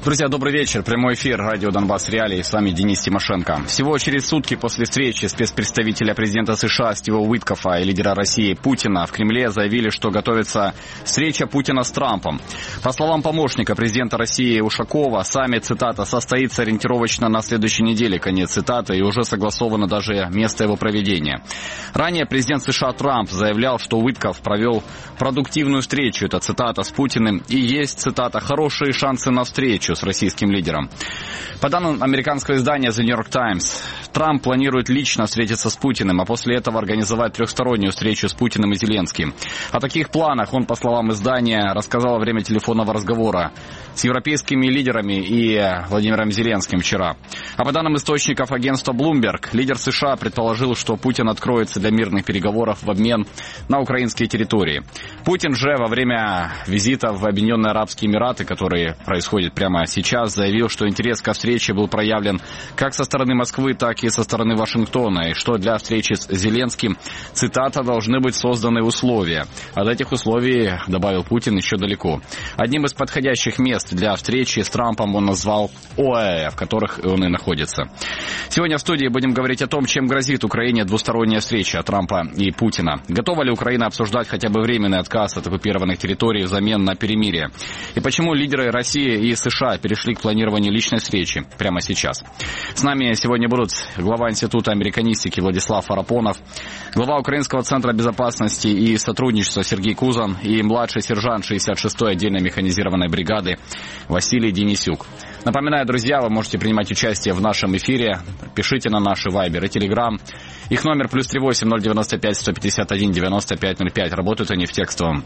Друзья, добрый вечер. Прямой эфир радио Донбасс Реалии. С вами Денис Тимошенко. Всего через сутки после встречи спецпредставителя президента США Стива Уиткофа и лидера России Путина в Кремле заявили, что готовится встреча Путина с Трампом. По словам помощника президента России Ушакова, саммит, цитата, состоится ориентировочно на следующей неделе, конец цитаты, и уже согласовано даже место его проведения. Ранее президент США Трамп заявлял, что Уиткоф провел продуктивную встречу, это цитата, с Путиным, и есть, цитата, хорошие шансы на встречу с российским лидером. По данным американского издания The New York Times, Трамп планирует лично встретиться с Путиным, а после этого организовать трехстороннюю встречу с Путиным и Зеленским. О таких планах он, по словам издания, рассказал во время телефонного разговора с европейскими лидерами и Владимиром Зеленским вчера. А по данным источников агентства Bloomberg, лидер США предположил, что Путин откроется для мирных переговоров в обмен на украинские территории. Путин же во время визита в Объединенные Арабские Эмираты, который происходит прямо сейчас, заявил, что интерес ко встрече был проявлен как со стороны Москвы, так и со стороны Вашингтона, и что для встречи с Зеленским, цитата, должны быть созданы условия. От этих условий, добавил Путин, еще далеко. Одним из подходящих мест для встречи с Трампом он назвал ОАЭ, в которых он и находится. Сегодня в студии будем говорить о том, чем грозит Украине двусторонняя встреча Трампа и Путина. Готова ли Украина обсуждать хотя бы временный отказ от оккупированных территорий взамен на перемирие? И почему лидеры России и США перешли к планированию личной встречи прямо сейчас? С нами сегодня будут глава Института американистики Владислав Фарапонов, глава Украинского центра безопасности и сотрудничества Сергей Кузан и младший сержант 66-й отдельной механизированной бригады Василий Денисюк. Напоминаю, друзья, вы можете принимать участие в нашем эфире. Пишите на наши Вайбер и Телеграм. Их номер +38 095 151 95 05. Работают они в текстовом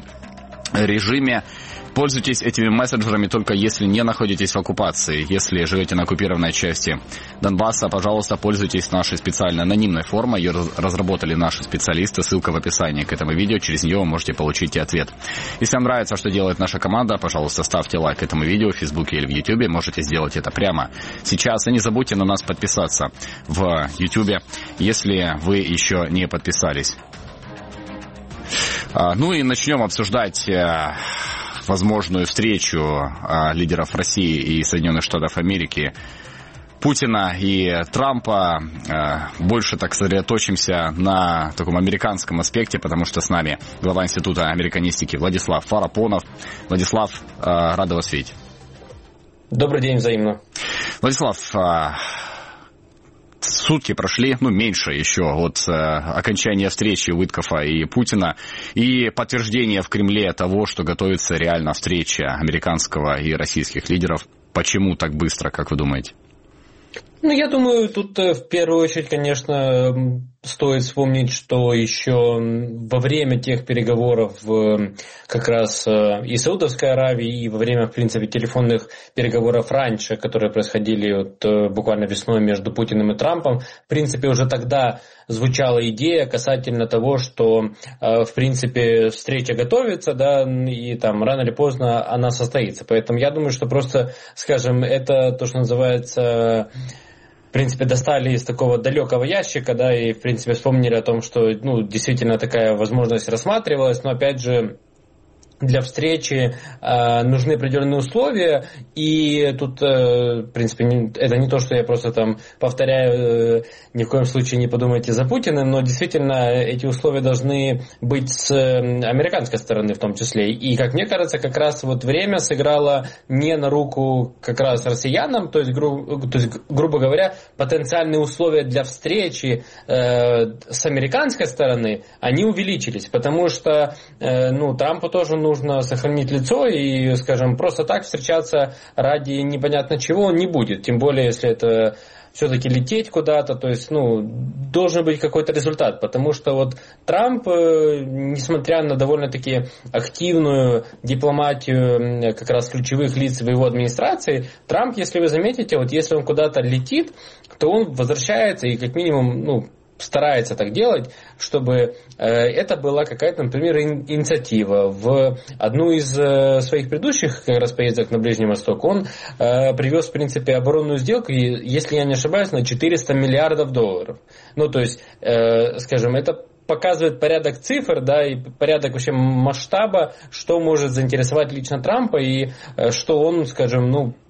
режиме. Пользуйтесь этими мессенджерами только если не находитесь в оккупации. Если живете на оккупированной части Донбасса, пожалуйста, пользуйтесь нашей специальной анонимной формой. Ее разработали наши специалисты. Ссылка в описании к этому видео. Через нее вы можете получить и ответ. Если вам нравится, что делает наша команда, пожалуйста, ставьте лайк этому видео в Фейсбуке или в Ютубе. Можете сделать это прямо сейчас. И не забудьте на нас подписаться в Ютубе, если вы еще не подписались. Ну и начнем обсуждать возможную встречу лидеров России и Соединенных Штатов Америки, Путина и Трампа. Больше так сосредоточимся на таком американском аспекте, потому что с нами глава Института американистики Владислав Фарапонов. Владислав, рада вас видеть. Добрый день, взаимно. Владислав, сутки прошли, меньше еще от окончания встречи Уиткофа и Путина и подтверждение в Кремле того, что готовится реально встреча американского и российских лидеров. Почему так быстро, как вы думаете? Я думаю, тут в первую очередь, конечно, стоит вспомнить, что еще во время тех переговоров как раз и Саудовской Аравии, и во время, в принципе, телефонных переговоров раньше, которые происходили буквально весной между Путиным и Трампом, в принципе, уже тогда звучала идея касательно того, что, в принципе, встреча готовится, да, и там рано или поздно она состоится. Поэтому я думаю, что просто, скажем, это то, что называется, в принципе, достали из такого далекого ящика, да, и, в принципе, вспомнили о том, что, действительно такая возможность рассматривалась, но, опять же, для встречи нужны определенные условия, и тут, в принципе, это не то, что я просто там повторяю, ни в коем случае не подумайте за Путиным, но действительно эти условия должны быть с американской стороны в том числе. И, как мне кажется, как раз вот время сыграло не на руку как раз россиянам, то есть грубо говоря, потенциальные условия для встречи с американской стороны, они увеличились, потому что Трампу тоже нужно сохранить лицо и, скажем, просто так встречаться ради непонятно чего не будет. Тем более, если это все-таки лететь куда-то, то есть, должен быть какой-то результат, потому что вот Трамп, несмотря на довольно-таки активную дипломатию как раз ключевых лиц в его администрации, Трамп, если вы заметите, вот если он куда-то летит, то он возвращается и как минимум, старается так делать, чтобы это была какая-то, например, инициатива. В одну из своих предыдущих как раз поездок на Ближний Восток он привез, в принципе, оборонную сделку, если я не ошибаюсь, на $400 миллиардов. То есть, скажем, это показывает порядок цифр, да, и порядок вообще масштаба, что может заинтересовать лично Трампа и что он, скажем,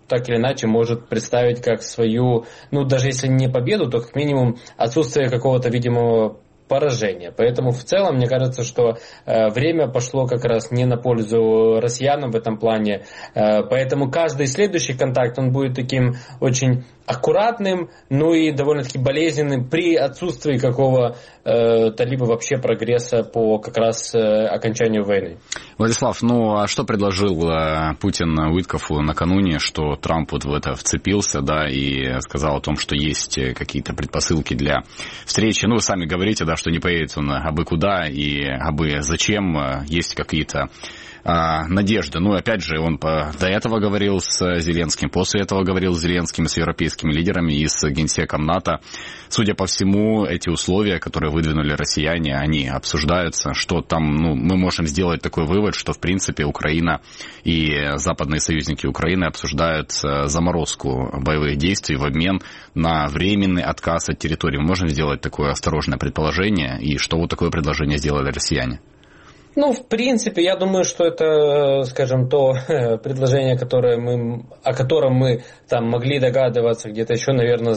так или иначе может представить как свою, даже если не победу, то как минимум отсутствие какого-то видимого поражения. Поэтому в целом, мне кажется, что время пошло как раз не на пользу россиянам в этом плане. Поэтому каждый следующий контакт, он будет таким очень аккуратным, и довольно-таки болезненным при отсутствии какого-то либо вообще прогресса по как раз окончанию войны. Владислав, а что предложил Путин Уиткофу накануне, что Трамп вот в это вцепился, да, и сказал о том, что есть какие-то предпосылки для встречи. Вы сами говорите, да, что не поедет он абы куда и абы зачем, есть какие-то надежды. Опять же, он до этого говорил с Зеленским, после этого говорил с Зеленским, с европейскими лидерами и с генсеком НАТО. Судя по всему, эти условия, которые выдвинули россияне, они обсуждаются, что там, мы можем сделать такой вывод, что, в принципе, Украина и западные союзники Украины обсуждают заморозку боевых действий в обмен на временный отказ от территории. Мы можем сделать такое осторожное предположение, и что вот такое предложение сделали россияне? В принципе, я думаю, что это, скажем, то предложение, о котором мы там могли догадываться где-то еще, наверное,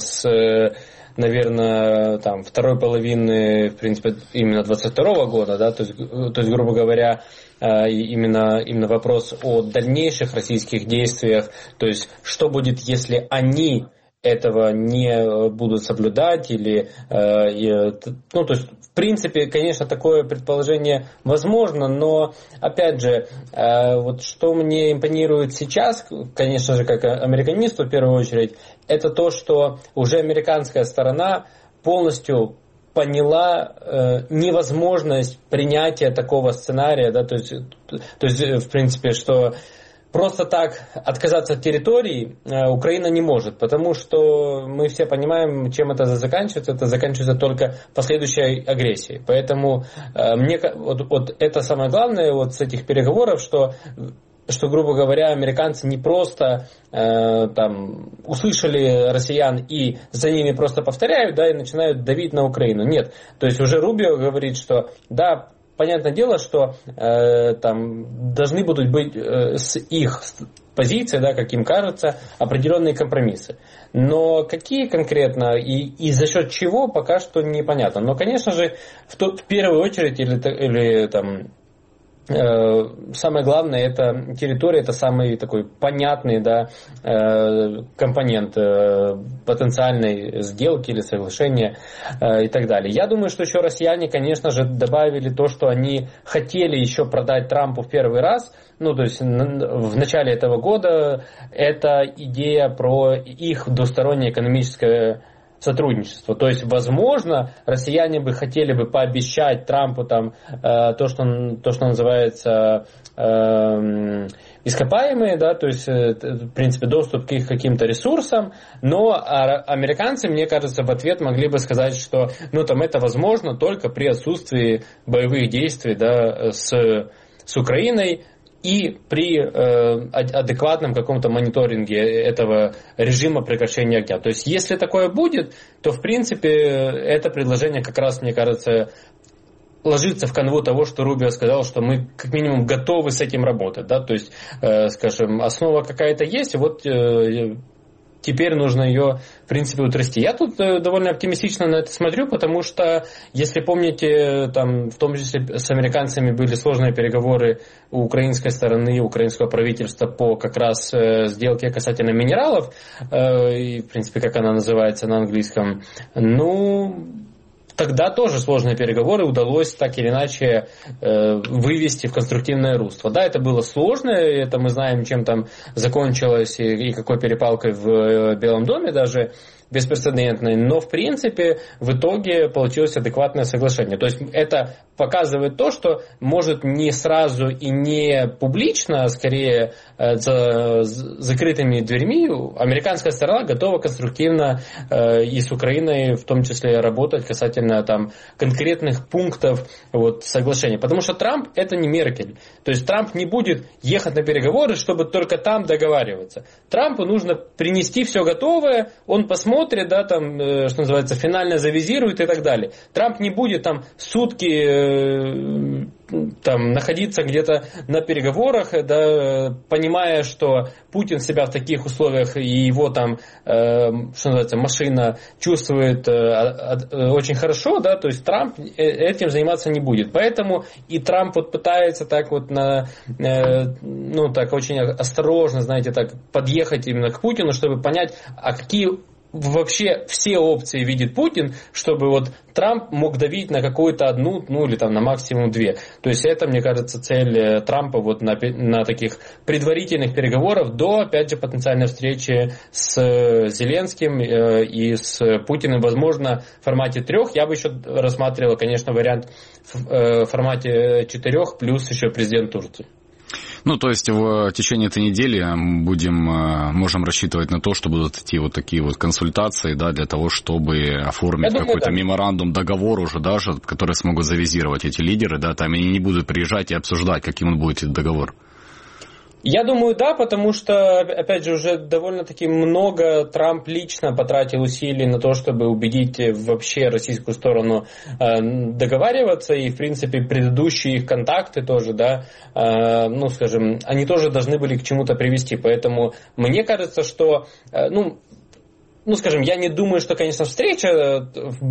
второй половины, в принципе, именно 22 года, да, то есть, грубо говоря, именно вопрос о дальнейших российских действиях, то есть, что будет, если они этого не будут соблюдать, или, то есть, в принципе, конечно, такое предположение возможно, но, опять же, вот что мне импонирует сейчас, конечно же, как американисту в первую очередь, это то, что уже американская сторона полностью поняла невозможность принятия такого сценария, да, то есть, в принципе, что просто так отказаться от территории Украина не может, потому что мы все понимаем, чем это заканчивается. Это заканчивается только последующей агрессией. Поэтому мне вот это самое главное вот с этих переговоров, что, грубо говоря, американцы не просто услышали россиян и за ними просто повторяют, да, и начинают давить на Украину. Нет. То есть уже Рубио говорит, что да, понятное дело, что должны будут быть с их позиции, да, как им кажется, определенные компромиссы. Но какие конкретно и за счет чего, пока что непонятно. Но, конечно же, в первую очередь, самое главное, это территория, это самый такой понятный, да, компонент потенциальной сделки или соглашения и так далее. Я думаю, что еще россияне, конечно же, добавили то, что они хотели еще продать Трампу в первый раз. То есть в начале этого года это идея про их двустороннее экономическое сотрудничество. То есть, возможно, россияне бы хотели бы пообещать Трампу то, что называется ископаемые, да, то есть, в принципе, доступ к их каким-то ресурсам, но американцы, мне кажется, в ответ могли бы сказать, что это возможно только при отсутствии боевых действий, да, с Украиной, и при адекватном каком-то мониторинге этого режима прекращения огня. То есть, если такое будет, то, в принципе, это предложение как раз, мне кажется, ложится в канву того, что Рубио сказал, что мы как минимум готовы с этим работать. Да? То есть, скажем, основа какая-то есть, и вот теперь нужно ее, в принципе, утрясти. Я тут довольно оптимистично на это смотрю, потому что, если помните, в том числе с американцами были сложные переговоры у украинской стороны, у украинского правительства по как раз сделке касательно минералов, и, в принципе, как она называется на английском, тогда тоже сложные переговоры удалось так или иначе вывести в конструктивное русло. Да, это было сложно, это мы знаем, чем там закончилось и какой перепалкой в Белом доме даже беспрецедентной, но в принципе в итоге получилось адекватное соглашение. То есть это показывает то, что может не сразу и не публично, а скорее за закрытыми дверьми американская сторона готова конструктивно и с Украиной в том числе работать касательно конкретных пунктов соглашения. Потому что Трамп это не Меркель. То есть Трамп не будет ехать на переговоры, чтобы только там договариваться. Трампу нужно принести все готовое, он посмотрит, посмотрит, да, там, что называется, финально завизирует и так далее. Трамп не будет там сутки там, находиться где-то на переговорах, да, понимая, что Путин себя в таких условиях и его там, что называется, машина чувствует очень хорошо, да, то есть Трамп этим заниматься не будет. Поэтому и Трамп вот пытается так вот ну, так очень осторожно, знаете, так подъехать именно к Путину, чтобы понять, а какие вообще все опции видит Путин, чтобы вот Трамп мог давить на какую-то одну, ну или там на максимум две. То есть это, мне кажется, цель Трампа вот на таких предварительных переговорах до, опять же, потенциальной встречи с Зеленским и с Путиным, возможно, в формате 3. Я бы еще рассматривал, конечно, вариант в формате 4 плюс еще президент Турции. Ну, то есть в течение этой недели можем рассчитывать на то, что будут идти вот такие вот консультации, да, для того, чтобы оформить какой-то меморандум, договор уже даже, который смогут завизировать эти лидеры, да, там они не будут приезжать и обсуждать, каким он будет этот договор. Я думаю, да, потому что, опять же, уже довольно-таки много Трамп лично потратил усилий на то, чтобы убедить вообще российскую сторону договариваться, и, в принципе, предыдущие их контакты тоже, да, ну, скажем, они тоже должны были к чему-то привести, поэтому мне кажется, что, ну, скажем, я не думаю, что, конечно, встреча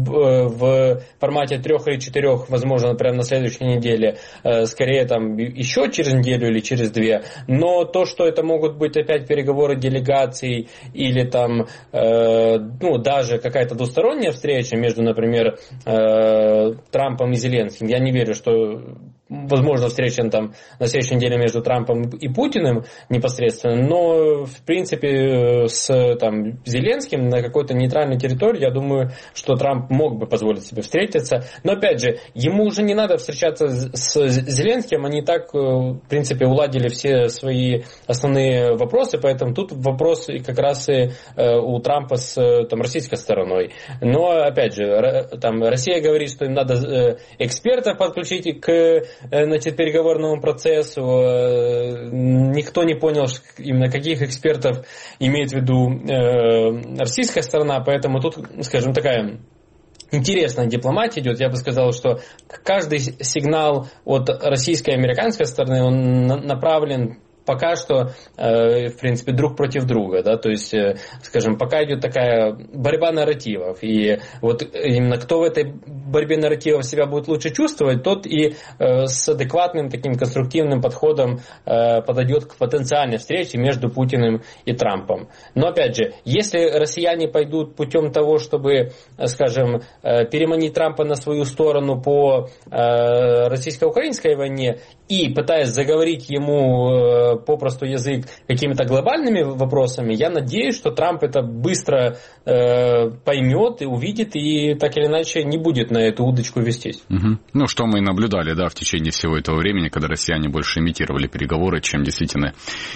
в формате 3 или 4, возможно, прямо на следующей неделе, скорее там еще через неделю или через 2, но то, что это могут быть опять переговоры делегаций или там, ну, даже какая-то двусторонняя встреча между, например, Трампом и Зеленским, я не верю, что возможно встреча там на следующей неделе между Трампом и Путиным непосредственно, но в принципе с там Зеленским на какой-то нейтральной территории, я думаю, что Трамп мог бы позволить себе встретиться, но опять же, ему уже не надо встречаться с Зеленским, они так в принципе уладили все свои основные вопросы, поэтому тут вопрос как раз и у Трампа с там российской стороной, но опять же, там Россия говорит, что им надо экспертов подключить к, значит, переговорному процессу. Никто не понял, именно каких экспертов имеет в виду российская сторона, поэтому тут, скажем, такая интересная дипломатия идет. Я бы сказал, что каждый сигнал от российской и американской стороны, он направлен пока что, в принципе, друг против друга, да, то есть, скажем, пока идет такая борьба нарративов, и вот именно кто в этой борьбе нарративов себя будет лучше чувствовать, тот и с адекватным таким конструктивным подходом подойдет к потенциальной встрече между Путиным и Трампом. Но, опять же, если россияне пойдут путем того, чтобы, скажем, переманить Трампа на свою сторону по российско-украинской войне и пытаясь заговорить ему попросту язык какими-то глобальными вопросами, я надеюсь, что Трамп это быстро поймет и увидит, и так или иначе не будет на эту удочку вестись. Угу. Ну, что мы и наблюдали, да, в течение всего этого времени, когда россияне больше имитировали переговоры, чем действительно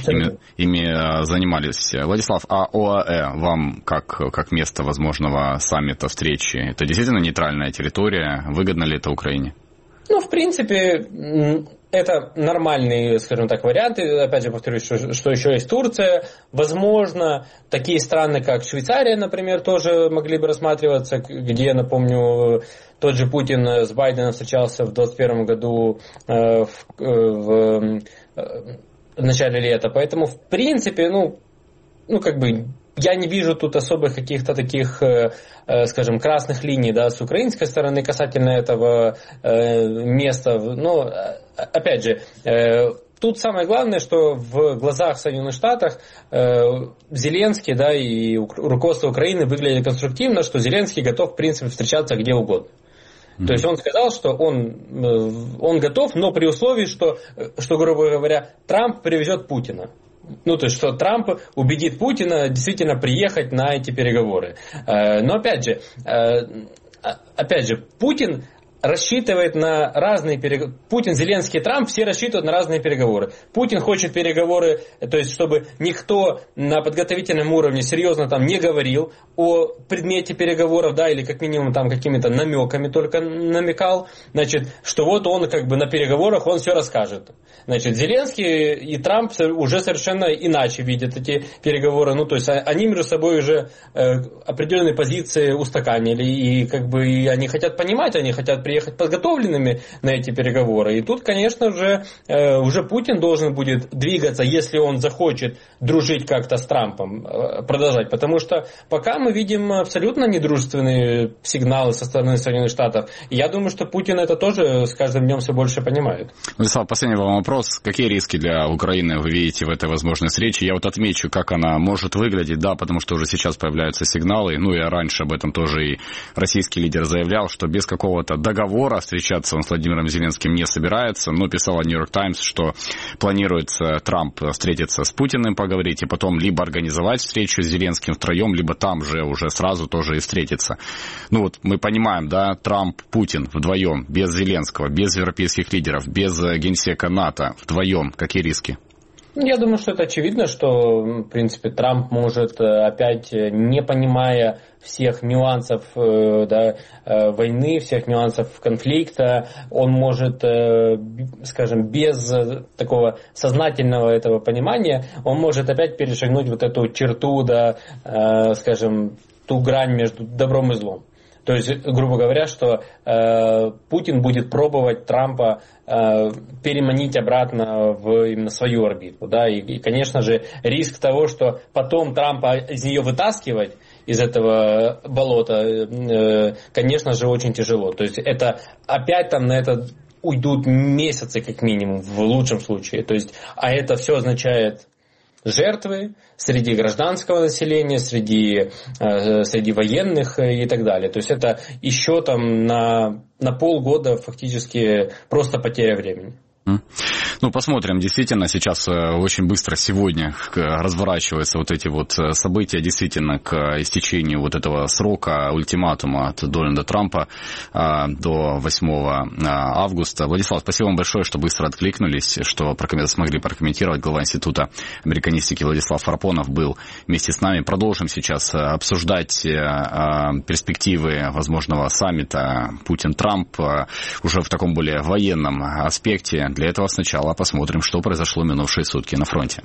ими занимались. Владислав, а ОАЭ вам как место возможного саммита, встречи, это действительно нейтральная территория? Выгодно ли это Украине? Ну, в принципе, это нормальные, скажем так, варианты. Опять же, повторюсь, что еще есть Турция. Возможно, такие страны, как Швейцария, например, тоже могли бы рассматриваться, где, напомню, тот же Путин с Байденом встречался в 2021 году в начале лета. Поэтому, в принципе, ну, как бы, я не вижу тут особых каких-то таких, скажем, красных линий, да, с украинской стороны касательно этого места. Но, опять же, тут самое главное, что в глазах Соединенных Штатов Зеленский, да, и руководство Украины выглядит конструктивно, что Зеленский готов, в принципе, встречаться где угодно. То есть он сказал, что он готов, но при условии, что, грубо говоря, Трамп привезет Путина. Ну, то есть, что Трамп убедит Путина действительно приехать на эти переговоры. Но опять же, Путин рассчитывает на разные переговоры. Путин, Зеленский, Трамп все рассчитывают на разные переговоры. Путин хочет переговоры, то есть чтобы никто на подготовительном уровне серьезно там не говорил о предмете переговоров, да, или как минимум там какими-то намеками только намекал, значит, что вот он как бы на переговорах он все расскажет. Значит, Зеленский и Трамп уже совершенно иначе видят эти переговоры, ну то есть они между собой уже определенные позиции устаканили, и как бы и они хотят понимать, они хотят приехать подготовленными на эти переговоры. И тут, конечно же, уже Путин должен будет двигаться, если он захочет дружить как-то с Трампом, продолжать. Потому что пока мы видим абсолютно недружественные сигналы со стороны Соединенных Штатов. И я думаю, что Путин это тоже с каждым днем все больше понимает. Владислав, последний вам вопрос. Какие риски для Украины вы видите в этой возможной встрече? Я вот отмечу, как она может выглядеть, да, потому что уже сейчас появляются сигналы. Ну, я раньше об этом тоже и российский лидер заявлял, что без какого-то договора встречаться он с Владимиром Зеленским не собирается. Но писала Нью-Йорк Таймс, что планируется Трамп встретиться с Путиным, поговорить, и потом либо организовать встречу с Зеленским втроем, либо там же уже сразу тоже и встретиться. Ну вот мы понимаем, да, Трамп, Путин вдвоем, без Зеленского, без европейских лидеров, без генсека НАТО, вдвоем. Какие риски? Я думаю, что это очевидно, что, в принципе, Трамп может опять, не понимая всех нюансов войны, всех нюансов конфликта, он может, скажем, без такого сознательного этого понимания, он может опять перешагнуть вот эту черту, скажем, ту грань между добром и злом. То есть, грубо говоря, что Путин будет пробовать Трампа переманить обратно в именно свою орбиту. Да? И, конечно же, риск того, что потом Трампа из нее вытаскивать, из этого болота, конечно же, очень тяжело. То есть, это опять там на это уйдут месяцы, как минимум, в лучшем случае. То есть, а это все означает жертвы среди гражданского населения, среди военных и так далее. То есть это еще там на полгода фактически просто потеря времени. Ну, посмотрим. Действительно, сейчас очень быстро сегодня разворачиваются вот эти вот события, действительно, к истечению вот этого срока ультиматума от Дональда Трампа до 8 августа. Владислав, спасибо вам большое, что быстро откликнулись, что смогли прокомментировать. Глава Института американистики Владислав Фарапонов был вместе с нами. Продолжим сейчас обсуждать перспективы возможного саммита Путин-Трамп уже в таком более военном аспекте. Для этого сначала посмотрим, что произошло в минувшие сутки на фронте.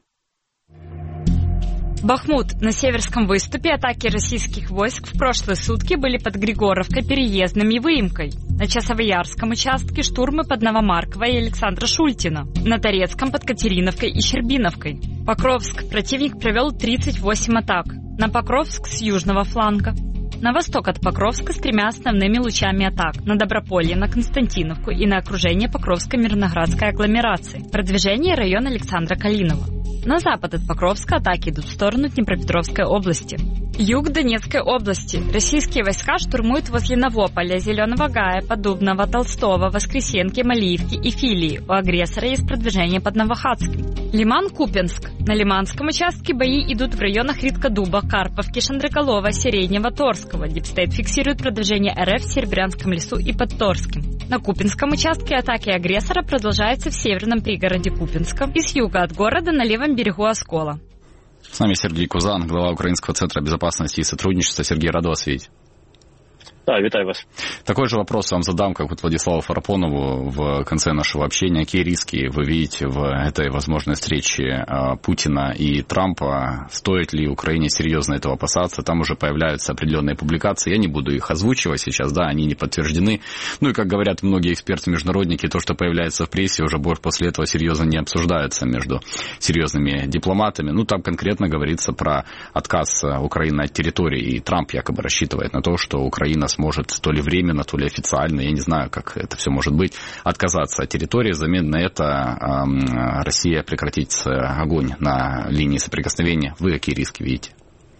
Бахмут. На Северском выступе атаки российских войск в прошлые сутки были под Григоровкой, Переездным и Выемкой. На Часовоярском участке штурмы под Новомарковой и Александра Шультина. На Торецком под Катериновкой и Щербиновкой. Покровск. Противник провел 38 атак. На Покровск с южного фланга. На восток от Покровска с 3 основными лучами атак. На Доброполье, на Константиновку и на окружение Покровско-Мирноградской агломерации. Продвижение района Александра Калинова. На запад от Покровска атаки идут в сторону Днепропетровской области. Юг Донецкой области. Российские войска штурмуют возле Новополя, Зеленого Гая, Поддубного, Толстого, Воскресенки, Малиевки и Филии. У агрессора есть продвижение под Новохадском. Лиман-Купенск. На Лиманском участке бои идут в районах Риткодуба, Карповки, Шандрыколова, Сиренева, Торского. Дипстейт фиксирует продвижение РФ в Серебрянском лесу и под Торским. На Купинском участке атаки агрессора продолжаются в северном пригороде Купинска и с юга от города на левом берегу Оскола. С нами Сергей Кузан, глава Украинского центра безопасности и сотрудничества. Сергей, рад вас видеть. Да, витаю вас. Такой же вопрос вам задам, как вот Владиславу Фарапонову в конце нашего общения. Какие риски вы видите в этой возможной встрече Путина и Трампа? Стоит ли Украине серьезно этого опасаться? Там уже появляются определенные публикации. Я не буду их озвучивать сейчас, да, они не подтверждены. Ну и, как говорят многие эксперты-международники, то, что появляется в прессе, уже после этого серьезно не обсуждается между серьезными дипломатами. Ну, там конкретно говорится про отказ Украины от территории. И Трамп якобы рассчитывает на то, что Украина сможет то ли временно, то ли официально, я не знаю, как это все может быть, отказаться от территории. Взамен на это Россия прекратит огонь на линии соприкосновения. Ви які риски видите?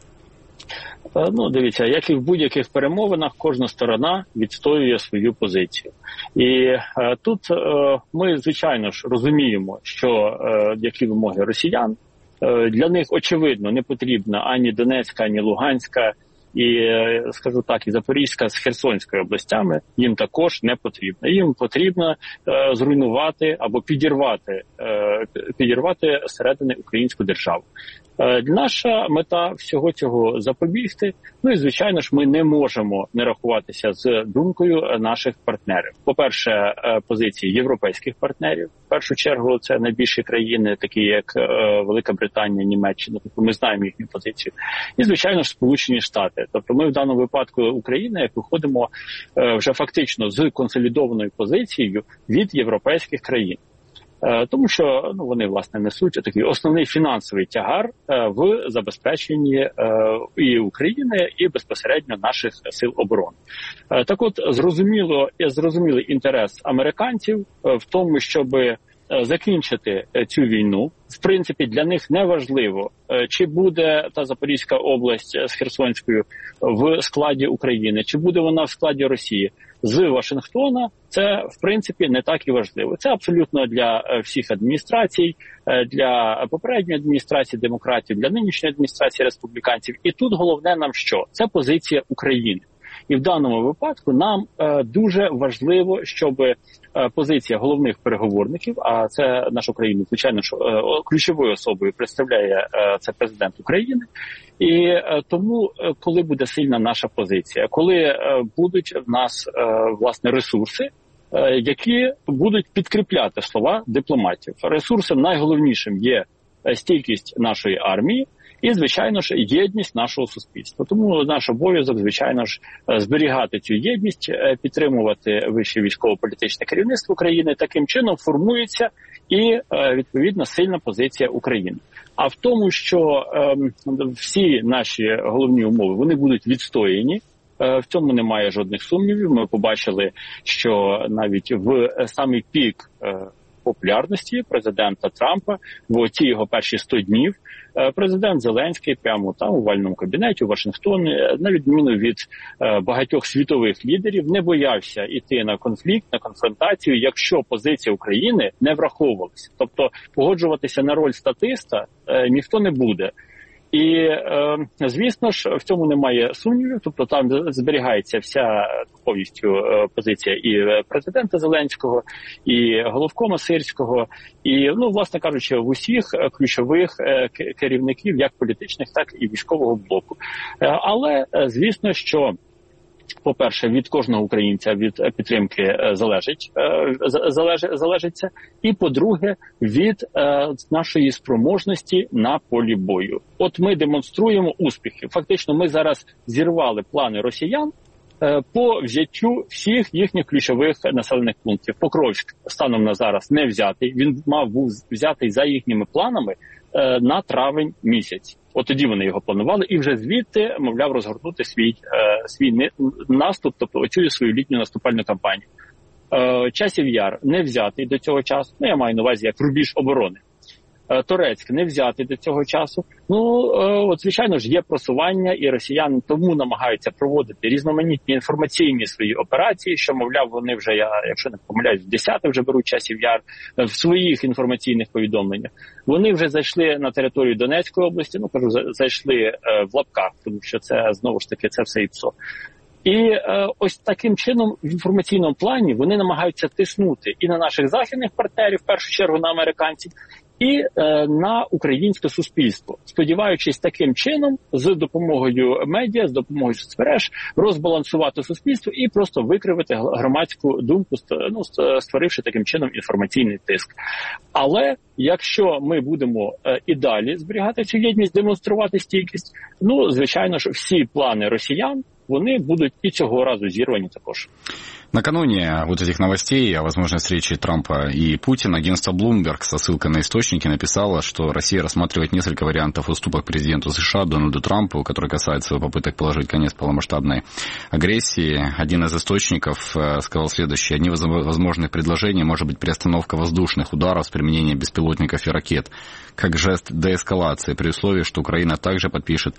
Ну, дивіться, як і в будь-яких перемовинах, кожна сторона відстоює свою позицію. І тут ми, звичайно ж, розуміємо, що які вимоги росіян, для них, очевидно, не потрібна ані Донецька, ані Луганська і, скажу так, і Запорізька з Херсонською областями їм також не потрібно. Їм потрібно зруйнувати або підірвати зсередини українську державу. Наша мета всього цього запобігти. Ну і, звичайно ж, ми не можемо не рахуватися з думкою наших партнерів. По-перше, позиції європейських партнерів. В першу чергу це найбільші країни, такі як Велика Британія, Німеччина. Тобто ми знаємо їхню позицію. І, звичайно ж, Сполучені Штати. Тобто ми в даному випадку Україна, як виходимо вже фактично з консолідованою позицією від європейських країн. Тому що вони, власне, несуть такий основний фінансовий тягар в забезпеченні і України, і безпосередньо наших сил оборони. Так от, зрозумілий інтерес американців в тому, щоб закінчити цю війну. В принципі, для них не важливо, чи буде та Запорізька область з Херсонською в складі України, чи буде вона в складі Росії. З Вашингтона це, в принципі, не так і важливо. Це абсолютно для всіх адміністрацій, для попередньої адміністрації демократів, для нинішньої адміністрації республіканців. І тут головне нам що? Це позиція України. І в даному випадку нам дуже важливо, щоб позиція головних переговорників, а це нашу країну, звичайно, що ключовою особою представляє це президент України. І тому, коли буде сильна наша позиція, коли будуть в нас, власне, ресурси, які будуть підкріпляти слова дипломатів. Ресурсом найголовнішим є стійкість нашої армії, і, звичайно ж, єдність нашого суспільства. Тому наш обов'язок, звичайно ж, зберігати цю єдність, підтримувати вище військово-політичне керівництво країни. Таким чином формується і, відповідно, сильна позиція України. А в тому, що всі наші головні умови, вони будуть відстояні, в цьому немає жодних сумнівів. Ми побачили, що навіть в самий пік популярності президента Трампа, в ті його перші 100 днів, президент Зеленський прямо там у овальному кабінеті у Вашингтоні, на відміну від багатьох світових лідерів, не боявся йти на конфлікт, на конфронтацію, якщо позиція України не враховувалася. Тобто погоджуватися на роль статиста ніхто не буде. І, звісно ж, в цьому немає сумнівів, тобто там зберігається вся повністю позиція і президента Зеленського, і головкома Сирського, і, власне кажучи, в усіх ключових керівників, як політичних, так і військового блоку. Але, звісно, що по-перше, від кожного українця від підтримки залежиться, і, по-друге, від нашої спроможності на полі бою. От ми демонструємо успіхи. Фактично, ми зараз зірвали плани росіян по взяттю всіх їхніх ключових населених пунктів. Покровськ станом на зараз не взятий. Він був взятий за їхніми планами на травень місяць. От тоді вони його планували і вже звідти, мовляв, розгорнути свій наступ, тобто оцю свою літню наступальну кампанію. Часів Яр не взятий до цього часу, я маю на увазі як рубіж оборони. Торецьк не взятий до цього часу. Звичайно ж, є просування, і росіяни тому намагаються проводити різноманітні інформаційні свої операції, що, мовляв, вони вже, якщо не помиляюсь, в 10-те вже беруть Часів Яр в своїх інформаційних повідомленнях. Вони вже зайшли на територію Донецької області, зайшли в лапках, тому що це, знову ж таки, це все ІПСО. І ось таким чином в інформаційному плані вони намагаються тиснути і на наших західних партнерів, в першу чергу на американців, і на українське суспільство, сподіваючись таким чином з допомогою медіа, з допомогою соцмереж розбалансувати суспільство і просто викривити громадську думку, створивши таким чином інформаційний тиск. Але якщо ми будемо і далі зберігати цю єдність, демонструвати стійкість, звичайно ж, всі плани росіян, вони будуть и цього разу зірвані також. Накануне вот этих новостей о возможной встрече Трампа и Путина агентство Bloomberg со ссылкой на источники написало, что Россия рассматривает несколько вариантов уступок президенту США Дональду Трампу, который касается попыток положить конец полномасштабной агрессии. Один из источников сказал следующее. Одним из возможных предложений может быть приостановка воздушных ударов с применением беспилотников и ракет, как жест деэскалации, при условии, что Украина также подпишет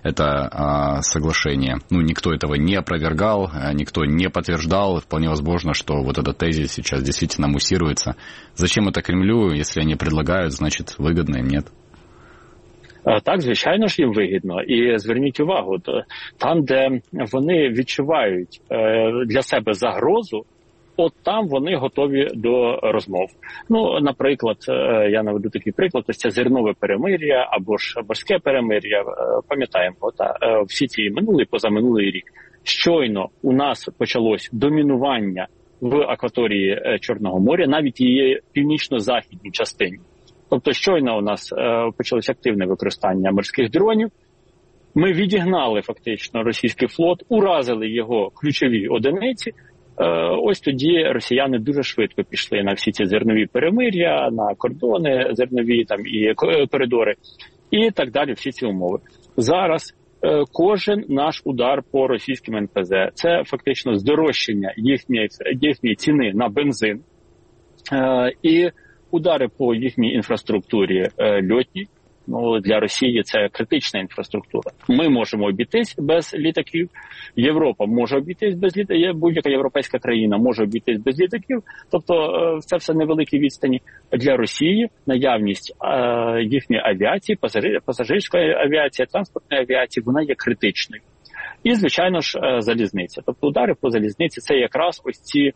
это соглашение. Никто этого не опровергал, никто не подтверждал. Вполне возможно, что вот этот тезис сейчас действительно муссируется. Зачем это Кремлю? Если они предлагают, значит, выгодно им, нет? Так, звичайно ж, їм вигідно. І зверніть увагу, там, де вони відчувають для себе загрозу, от там вони готові до розмов. Ну, наприклад, я наведу такий приклад, ось це зернове перемир'я або ж морське перемир'я. Пам'ятаємо, всі ці минулий, позаминулий рік. Щойно у нас почалось домінування в акваторії Чорного моря, навіть її північно-західній частині. Тобто щойно у нас почалось активне використання морських дронів. Ми відігнали фактично російський флот, уразили його ключові одиниці. Ось тоді росіяни дуже швидко пішли на всі ці зернові перемир'я, на кордони зернові там і коридори і так далі, всі ці умови. Зараз кожен наш удар по російським НПЗ – це фактично здорожчання їхньої ціни на бензин і удари по їхній інфраструктурі льотній. Ну, для Росії це критична інфраструктура. Ми можемо обійтись без літаків, Європа може обійтись без літаків, будь-яка європейська країна може обійтись без літаків. Тобто це все невеликі відстані. Для Росії наявність їхньої авіації, пасажирської авіації, транспортної авіації, вона є критичною. І, звичайно ж, залізниця. Тобто удари по залізниці – це якраз ось ці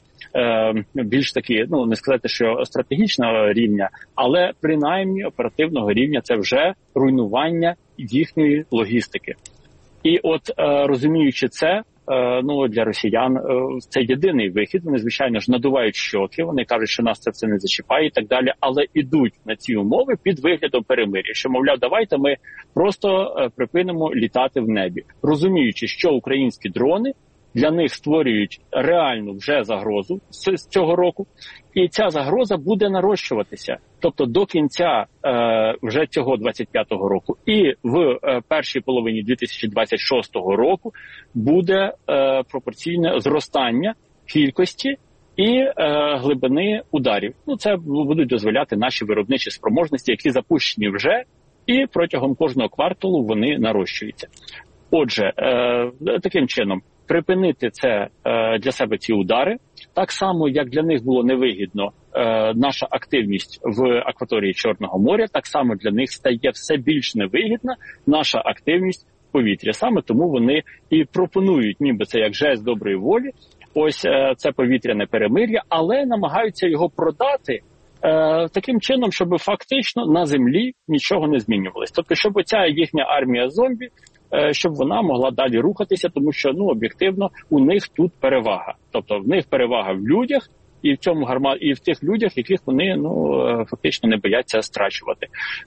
більш такі, ну, не сказати, що стратегічного рівня, але принаймні оперативного рівня – це вже руйнування їхньої логістики. І от, розуміючи це, ну, для росіян це єдиний вихід. Вони, звичайно ж, надувають щоки, вони кажуть, що нас це все не зачіпає і так далі, але ідуть на ці умови під виглядом перемир'я, що, мовляв, давайте ми просто припинимо літати в небі, розуміючи, що українські дрони для них створюють реальну вже загрозу з цього року, і ця загроза буде нарощуватися. Тобто до кінця вже цього 25-го року і в першій половині 2026 року буде пропорційне зростання кількості і глибини ударів. Ну, це будуть дозволяти наші виробничі спроможності, які запущені вже, і протягом кожного кварталу вони нарощуються. Отже, таким чином, припинити це для себе ці удари, так само, як для них було невигідно наша активність в акваторії Чорного моря, так само для них стає все більш невигідна наша активність в повітрі. Саме тому вони і пропонують, ніби це як жест доброї волі, ось це повітряне перемир'я, але намагаються його продати таким чином, щоб фактично на землі нічого не змінювалось. Тобто, щоб оця їхня армія зомбі, щоб вона могла далі рухатися, тому що, ну, об'єктивно, у них тут перевага. Тобто, в них перевага в людях, і в цьому і в тих людях, яких вони, ну, фактично не бояться страчувати.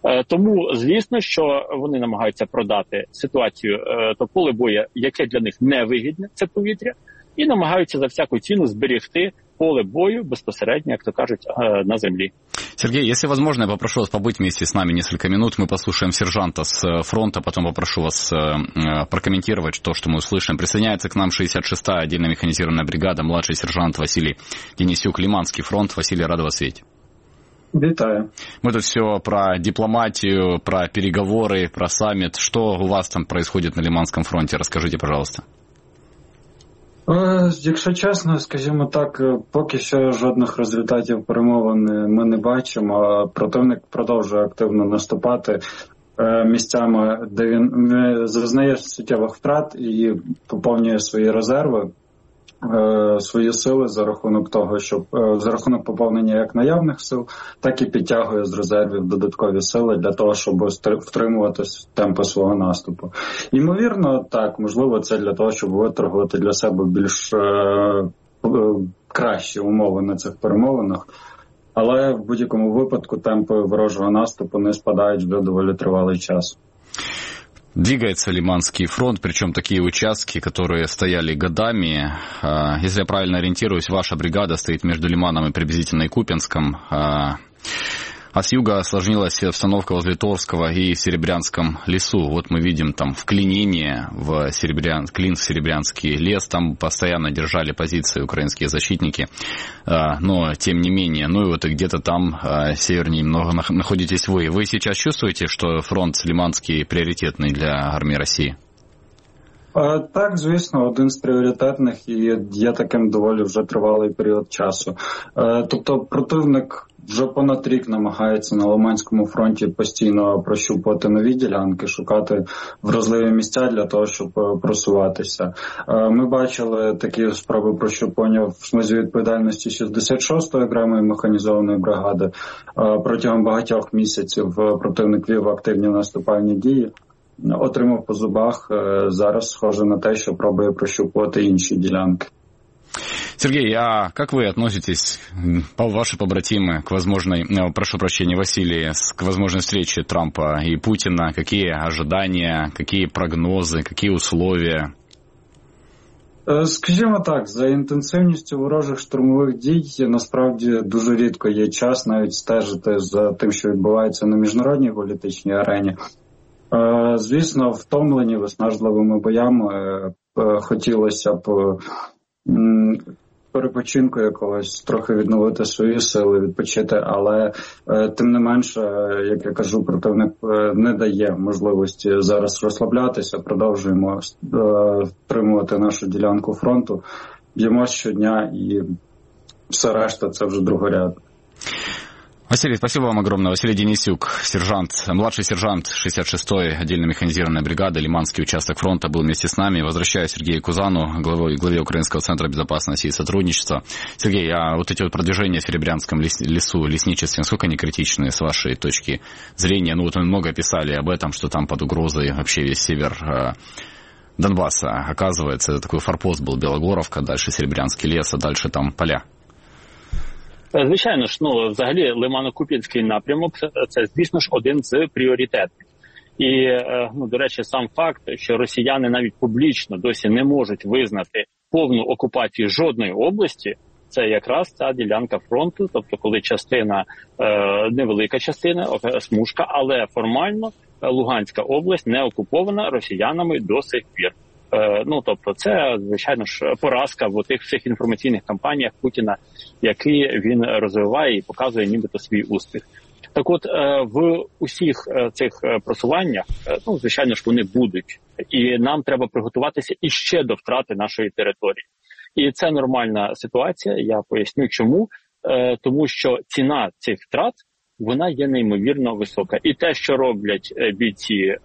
Тому, звісно, що вони намагаються продати ситуацію, то поле бою, яке для них невигідне, це повітря, і намагаються за всяку ціну зберегти поле бою безпосередньо, як то кажуть, на земле. Сергей, если возможно, я попрошу вас побыть вместе с нами несколько минут. Мы послушаем сержанта с фронта, потом попрошу вас прокомментировать то, что мы услышим. Присоединяется к нам 66-я отдельная механизированная бригада, младший сержант Василий Денисюк, Лиманский фронт. Василий, рад вас видеть. Вітаю. Мы тут все про дипломатию, про переговоры, про саммит. Что у вас там происходит на Лиманском фронте? Расскажите, пожалуйста. Якщо чесно, скажімо так, поки що жодних результатів перемовин ми не бачимо. Противник продовжує активно наступати місцями, де він зазнає суттєвих втрат і поповнює свої резерви, свої сили за рахунок того, щоб за рахунок поповнення як наявних сил, так і підтягує з резервів додаткові сили для того, щоб втримувати темпи свого наступу. Ймовірно, так, можливо, це для того, щоб виторгувати для себе більш кращі умови на цих перемовинах. Але в будь-якому випадку темпи ворожого наступу не спадають вже доволі тривалий час. Двигается Лиманский фронт, причем такие участки, которые стояли годами. Если я правильно ориентируюсь, ваша бригада стоит между Лиманом и приблизительно и Купянском. А с юга осложнилась обстановка возле Торского и в Серебрянском лесу. Вот мы видим там вклинение в Серебрянский лес. Там постоянно держали позиции украинские защитники. Но, тем не менее, ну и вот где-то там севернее немного находитесь вы. Вы сейчас чувствуете, что фронт Лиманский приоритетный для армии Росії? Так, звісно, один з пріоритетних і є таким доволі вже тривалий період часу. Тобто противник вже понад рік намагається на Лиманському фронті постійно прощупувати нові ділянки, шукати вразливі місця для того, щоб просуватися. Ми бачили такі спроби прощупування в смузі відповідальності 66-ї окремої механізованої бригади. Протягом багатьох місяців противник вів активні наступальні дії. Отримав по зубах, зараз схоже на те, що пробує прощупувати інші ділянки. Сергей, а как вы относитесь, ваши побратимы, к возможной, прошу прощения, Василий, к возможной встрече Трампа и Путина? Какие ожидания, какие прогнозы, какие условия? Скажімо так, за інтенсивністю ворожих штурмових дій насправді дуже рідко є час навіть стежити за тим, що відбувається на міжнародній політичній арені. Звісно, втомлені виснажливими боями хотілося б перепочинку якогось, трохи відновити свої сили, відпочити, але тим не менше, як я кажу, противник не дає можливості зараз розслаблятися, продовжуємо втримувати нашу ділянку фронту, б'ємо щодня і все решта це вже другорядно. Василий, спасибо вам огромное. Василий Денисюк, младший сержант 66-й отдельно механизированной бригады, Лиманский участок фронта, был вместе с нами. Возвращаю Сергею Кузану, главе Украинского центра безопасности и сотрудничества. Сергей, а вот эти вот продвижения в Серебрянском лесу, лесничестве, насколько они критичны с вашей точки зрения? Ну вот мы много писали об этом, что там под угрозой вообще весь север Донбасса. Оказывается, это такой форпост был Белогоровка, дальше Серебрянский лес, а дальше там поля. Звичайно ж, взагалі Лимано-Куп'янський напрямок – це, звісно ж, один з пріоритетних. І, до речі, сам факт, що росіяни навіть публічно досі не можуть визнати повну окупацію жодної області, це якраз ця ділянка фронту, тобто коли частина, невелика частина, смужка, але формально Луганська область не окупована росіянами до сих пір. Тобто це, звичайно ж, поразка в тих всіх інформаційних кампаніях Путіна, які він розвиває і показує нібито свій успіх. Так от, в усіх цих просуваннях, звичайно ж, вони будуть. І нам треба приготуватися іще до втрати нашої території. І це нормальна ситуація, я поясню чому. Тому що ціна цих втрат, вона є неймовірно висока. І те, що роблять бійці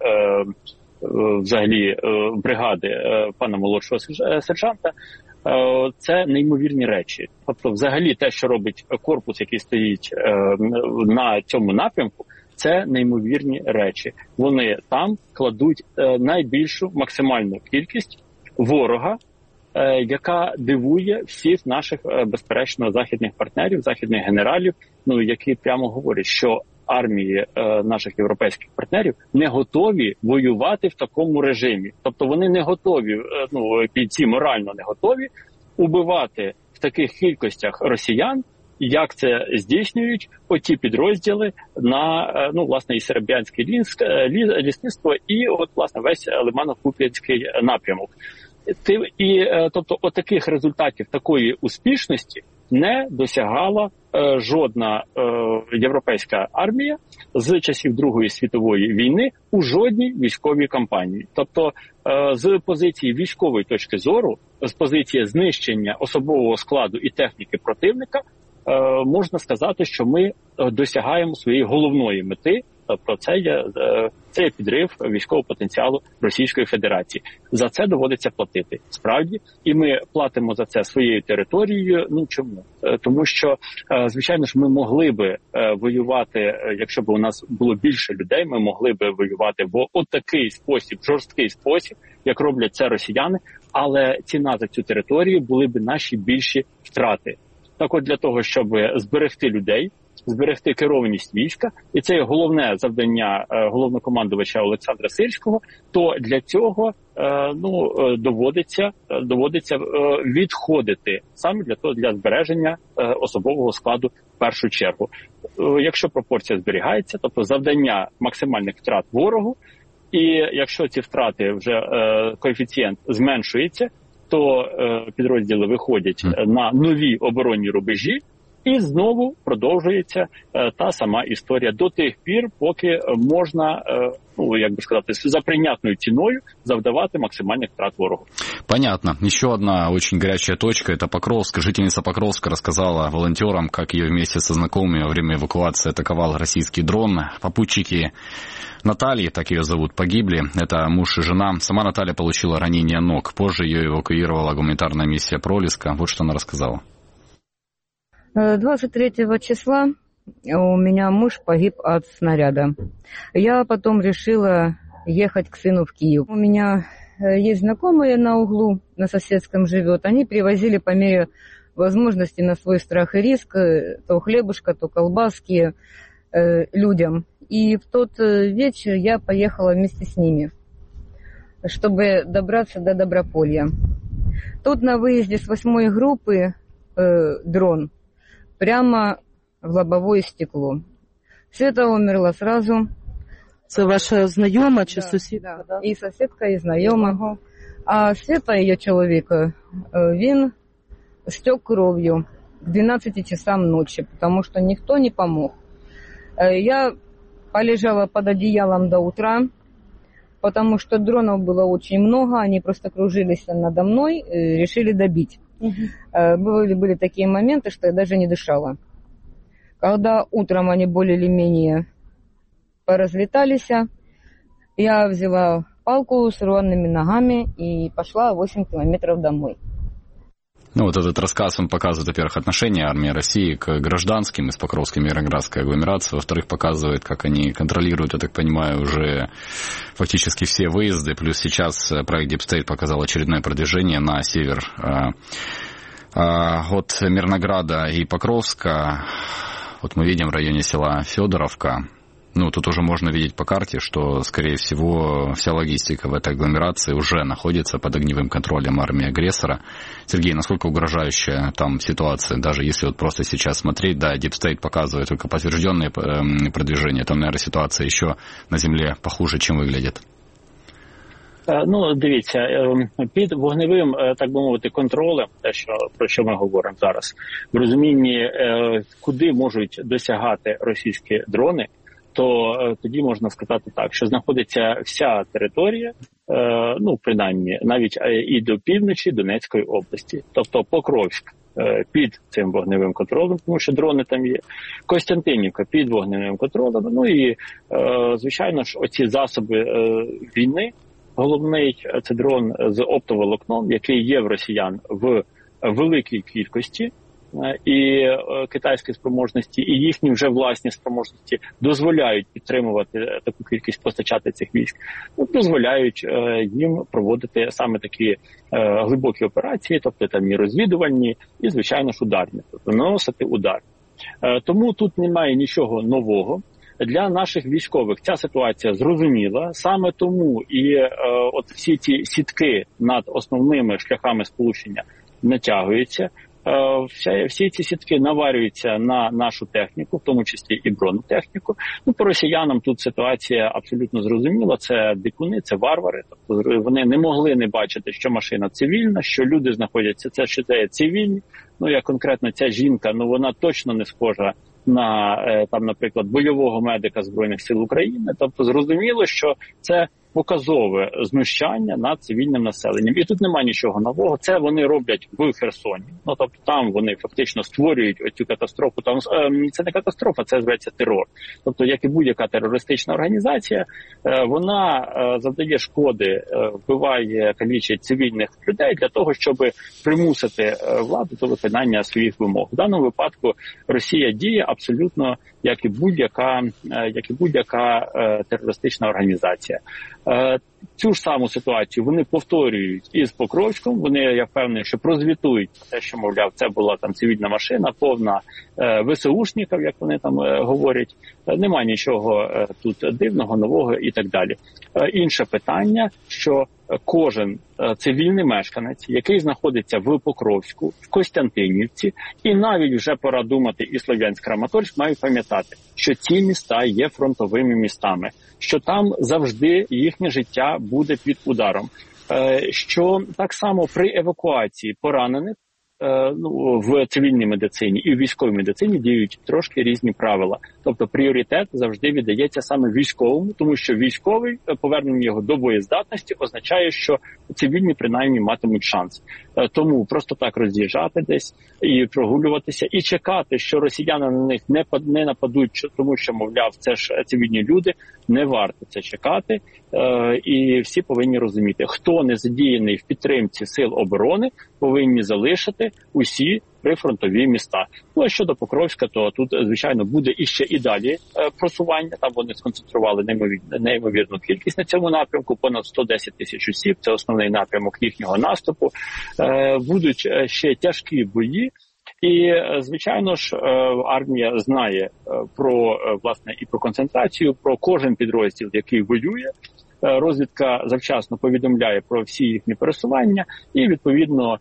взагалі бригади пана молодшого сержанта, це неймовірні речі. Тобто взагалі те, що робить корпус, який стоїть на цьому напрямку, це неймовірні речі. Вони там кладуть найбільшу максимальну кількість ворога, яка дивує всіх наших, безперечно, західних партнерів, західних генералів, які прямо говорять, що армії наших європейських партнерів не готові воювати в такому режимі. Тобто вони не готові, бійці морально не готові убивати в таких кількостях росіян, як це здійснюють оті підрозділи на, власне, і Серебрянське лісництво, і власне, весь Лимано-Куп'янський напрямок. Тобто, отаких результатів, такої успішності не досягала жодна європейська армія з часів Другої світової війни у жодній військовій кампанії. Тобто з позиції військової точки зору, з позиції знищення особового складу і техніки противника, можна сказати, що ми досягаємо своєї головної мети. Тобто це є підрив військового потенціалу Російської Федерації. За це доводиться платити, справді. І ми платимо за це своєю територією. Чому? Тому що, звичайно ж, ми могли би воювати, якщо б у нас було більше людей, ми могли би воювати в отакий спосіб, жорсткий спосіб, як роблять це росіяни, але ціна за цю територію були б наші більші втрати. Так от для того, щоб зберегти людей, зберегти керованість війська, і це є головне завдання головнокомандувача Олександра Сирського, то для цього доводиться відходити саме для збереження особового складу в першу чергу. Якщо пропорція зберігається, тобто завдання максимальних втрат ворогу, і якщо ці втрати вже коефіцієнт зменшується, то підрозділи виходять на нові оборонні рубежі, І знову продовжується та сама історія до тих пір, поки можна, як би сказати, за прийнятною ціною завдавати максимальных втрат ворогу. Понятно. Еще одна очень горячая точка – это Покровск. Жительница Покровска рассказала волонтерам, как ее вместе со знакомыми во время эвакуации атаковал российский дрон. Попутчики Натальи, так ее зовут, погибли. Это муж и жена. Сама Наталья получила ранение ног. Позже ее эвакуировала гуманитарная миссия «Пролеска». Вот что она рассказала. 23 числа у меня муж погиб от снаряда. Я потом решила ехать к сыну в Киев. У меня есть знакомые на углу, на Соседском живет. Они привозили по мере возможности на свой страх и риск то хлебушка, то колбаски людям. И в тот вечер я поехала вместе с ними, чтобы добраться до Доброполья. Тут на выезде с 8-й группы дрон прямо в лобовое стекло. Света умерла сразу. Це ваша знайома чи сусідка? Да. І сусідка, і знайома. Ага. А Света, її чоловік, він стек кров'ю к 12 часам ночи, потому что никто не помог. Я полежала под одеялом до утра, потому что дронов было очень много, они просто кружились надо мной, решили добить. Были такие моменты, что я даже не дышала. Когда утром они более или менее поразлетались, я взяла палку с рваными ногами и пошла 8 километров домой. Вот этот рассказ, он показывает, во-первых, отношение армии России к гражданским из Покровской Мирноградской агломерации, во-вторых, показывает, как они контролируют, я так понимаю, уже фактически все выезды, плюс сейчас проект Deep State показал очередное продвижение на север от Мирнограда и Покровска. Вот мы видим в районе села Федоровка. Тут уже можно видеть по карте, что, скорее всего, вся логистика в этой агломерации уже находится под огневым контролем армии агрессора. Сергей, насколько угрожающая там ситуация, даже если вот просто сейчас смотреть, да, Deep State показывает только подтвержденные продвижения, там, наверное, ситуация еще на земле похуже, чем выглядит. Дивіться, під вогневим, так би мовити, контролем, те, про що ми говоримо зараз, в розумінні, куди можуть досягати російські дрони, то тоді можна сказати так, що знаходиться вся територія, принаймні, навіть і до півночі Донецької області. Тобто Покровськ під цим вогневим контролем, тому що дрони там є, Костянтинівка під вогневим контролем, і, звичайно ж, оці засоби війни, головний – це дрон з оптоволокном, який є в росіян в великій кількості, і китайські спроможності, і їхні вже власні спроможності дозволяють підтримувати таку кількість, постачати цих військ, дозволяють їм проводити саме такі глибокі операції, тобто там і розвідувальні, і, звичайно ж, ударні, тобто наносити удар. Тому тут немає нічого нового. Для наших військових ця ситуація зрозуміла, саме тому і от всі ці сітки над основними шляхами сполучення натягуються. Всі ці сітки наварюються на нашу техніку, в тому числі і бронетехніку. По росіянам тут ситуація абсолютно зрозуміла. Це дикуни, це варвари. Тобто вони не могли не бачити, що машина цивільна, що люди знаходяться, що це цивільні. Як конкретно ця жінка, вона точно не схожа на, там, наприклад, бойового медика Збройних сил України. Тобто зрозуміло, що це показове знущання над цивільним населенням. І тут немає нічого нового. Це вони роблять в Херсоні. Тобто там вони фактично створюють оцю катастрофу. Там це не катастрофа, це зветься терор. Тобто, як і будь-яка терористична організація, вона завдає шкоди, вбиває, калічить цивільних людей для того, щоб примусити владу до виконання своїх вимог. В даному випадку Росія діє абсолютно як і будь-яка терористична організація. Цю ж саму ситуацію вони повторюють із Покровськом. Вони, я впевнений, що прозвітують те, що, мовляв, це була там цивільна машина, повна ВСУшників, як вони там говорять. Нема нічого тут дивного, нового і так далі. Інше питання, що кожен цивільний мешканець, який знаходиться в Покровську, в Костянтинівці, і навіть вже пора думати і Слов'янськ-Краматорськ, мають пам'ятати, що ці міста є фронтовими містами, що там завжди їхнє життя буде під ударом, що так само при евакуації поранених в цивільній медицині і в військовій медицині діють трошки різні правила. Тобто пріоритет завжди віддається саме військовому, тому що військовий, повернення його до боєздатності, означає, що цивільні принаймні матимуть шанс. Тому просто так роз'їжджати десь і прогулюватися, і чекати, що росіяни на них не нападуть, тому що, мовляв, це ж цивільні люди, не варто це чекати. І всі повинні розуміти, хто не задіяний в підтримці сил оборони, повинні залишити усі прифронтові міста. Ну, а щодо Покровська, то тут, звичайно, буде іще і далі просування. Там вони сконцентрували неймовірну кількість на цьому напрямку, понад 110 тисяч осіб, це основний напрямок їхнього наступу. Будуть ще тяжкі бої. І, звичайно ж, армія знає власне, і про концентрацію, про кожен підрозділ, який воює. Розвідка завчасно повідомляє про всі їхні пересування і, відповідно,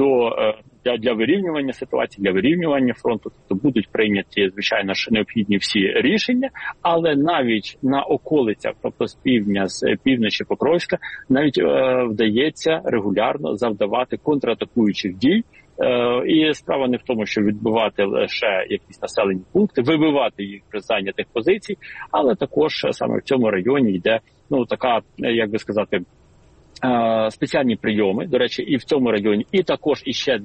для вирівнювання ситуації, для вирівнювання фронту, тобто будуть прийняті, звичайно ж, необхідні всі рішення, але навіть на околицях, тобто з півдня, з півночі Покровська, навіть вдається регулярно завдавати контратакуючих дій. І справа не в тому, щоб відбивати лише якісь населені пункти, вибивати їх при зайнятих позицій, але також саме в цьому районі йде така, як би сказати, спеціальні прийоми, до речі, і в цьому районі, і також іще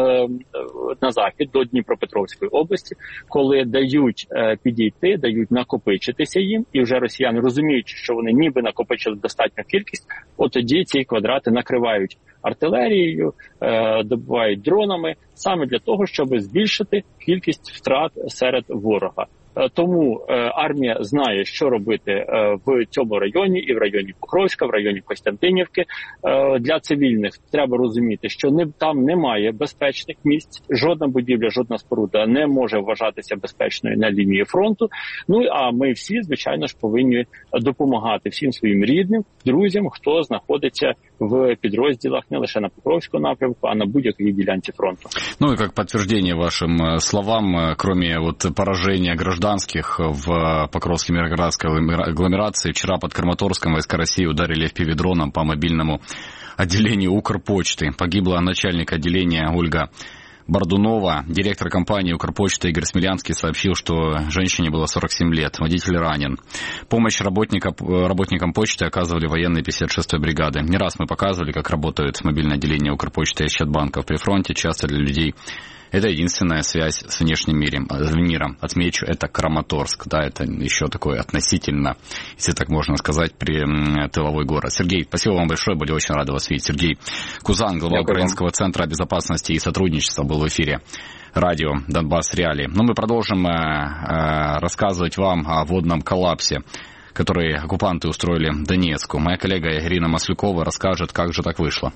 на захід до Дніпропетровської області, коли дають підійти, дають накопичитися їм, і вже росіяни розуміють, що вони ніби накопичили достатню кількість, от тоді ці квадрати накривають артилерією, добивають дронами, саме для того, щоб збільшити кількість втрат серед ворога. Тому армія знає, що робити в цьому районі, і в районі Покровська, в районі Костянтинівки. Для цивільних треба розуміти, що там немає безпечних місць, жодна будівля, жодна споруда не може вважатися безпечною на лінії фронту. Ну, а ми всі, звичайно ж, повинні допомагати всім своїм рідним, друзям, хто знаходиться в підрозділах не лише на Покровському напрямку, а на будь-якій ділянці фронту. Ну и как подтверждение вашим словам, кроме поражения гражданских в Покровской Миргородской агломерации, вчера под Краматорском войска России ударили FPV-дроном по мобильному отделению Укрпочты. Погибла начальник отделения Ольга Бордунова. Директор компании Укрпочта Игорь Смелянский сообщил, что женщине было 47 лет, водитель ранен. Помощь работникам почты оказывали военные 56-й бригады. Не раз мы показывали, как работают мобильное отделение Укрпочты и Ощадбанка в прифронте. Часто для людей это единственная связь с внешним миром. Отмечу, это Краматорск. Да, это еще такой относительно, если так можно сказать, тыловой город. Сергей, спасибо вам большое, были очень рады вас видеть. Сергей Кузан, глава Украинского центра безопасности и сотрудничества, был в эфире радио «Донбасс Реалии». Но мы продолжим рассказывать вам о водном коллапсе, который оккупанты устроили Донецку. Моя коллега Ирина Маслюкова расскажет, как же так вышло.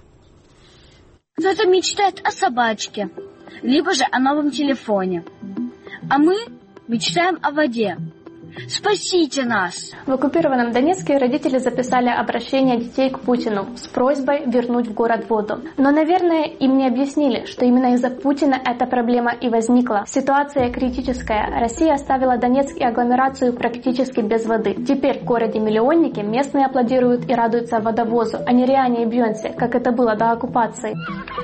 Кто-то мечтает о собачке, либо же о новом телефоне. А мы мечтаем о воде. Спасите нас! В оккупированном Донецке родители записали обращение детей к Путину с просьбой вернуть в город воду. Но, наверное, им не объяснили, что именно из-за Путина эта проблема и возникла. Ситуация критическая. Россия оставила Донецк и агломерацию практически без воды. Теперь в городе-миллионнике местные аплодируют и радуются водовозу, а не Риане и Бьонсе, как это было до оккупации.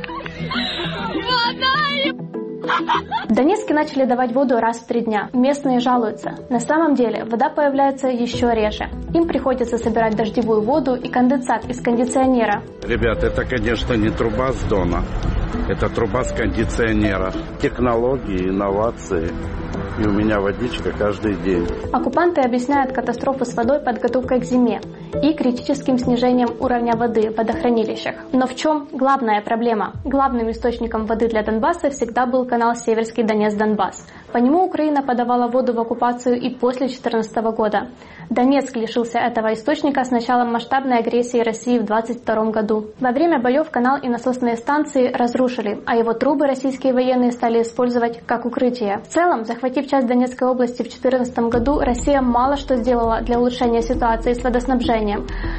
В Донецке начали давать воду раз в 3 дня. Местные жалуются. На самом деле вода появляется еще реже. Им приходится собирать дождевую воду и конденсат из кондиционера. Ребят, это, конечно, не труба с Дона. Это труба с кондиционера. Технологии, инновации. И у меня водичка каждый день. Оккупанты объясняют катастрофу с водой подготовкой к зиме и критическим снижением уровня воды в водохранилищах. Но в чем главная проблема? Главным источником воды для Донбасса всегда был канал Северский Донец-Донбасс. По нему Украина подавала воду в оккупацию и после 2014 года. Донецк лишился этого источника с началом масштабной агрессии России в 2022 году. Во время боев канал и насосные станции разрушили, а его трубы российские военные стали использовать как укрытие. В целом, захватив часть Донецкой области в 2014 году, Россия мало что сделала для улучшения ситуации с водоснабжением.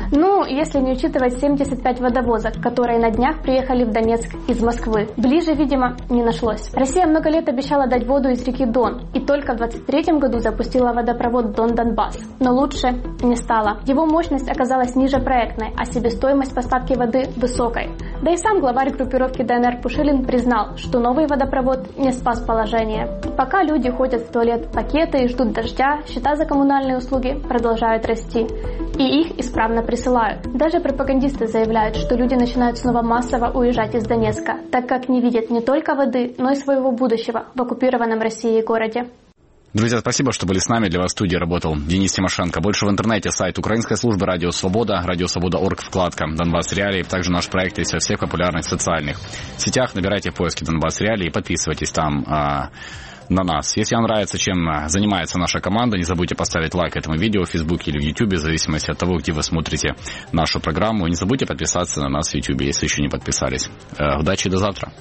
Ну, если не учитывать 75 водовозок, которые на днях приехали в Донецк из Москвы. Ближе, видимо, не нашлось. Россия много лет обещала дать воду из реки Дон, и только в 2023 году запустила водопровод Дон-Донбасс. Но лучше не стало. Его мощность оказалась ниже проектной, а себестоимость поставки воды высокой. Да и сам главарь группировки ДНР Пушилин признал, что новый водопровод не спас положение. Пока люди ходят в туалет в пакеты и ждут дождя, счета за коммунальные услуги продолжают расти. И их исправно присылают. Даже пропагандисты заявляют, что люди начинают снова массово уезжать из Донецка, так как не видят не только воды, но и своего будущего в оккупированном Россией городе. Друзья, спасибо, что были с нами. Для вас в студии работал Денис Тимошенко. Больше в интернете сайт Украинской службы Радио Свобода, радиосвобода.орг, вкладка «Донбасс Реалии». Также наш проект есть во всех популярных социальных сетях. Набирайте в поиске «Донбасс Реалии» и подписывайтесь там на нас. Если вам нравится, чем занимается наша команда, не забудьте поставить лайк этому видео в Фейсбуке или в Ютубе, в зависимости от того, где вы смотрите нашу программу. И не забудьте подписаться на нас в Ютубе, если еще не подписались. Удачи и до завтра.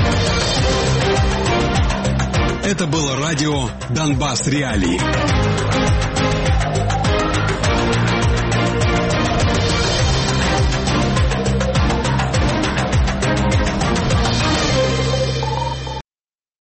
Это было радио «Донбасс Реалии».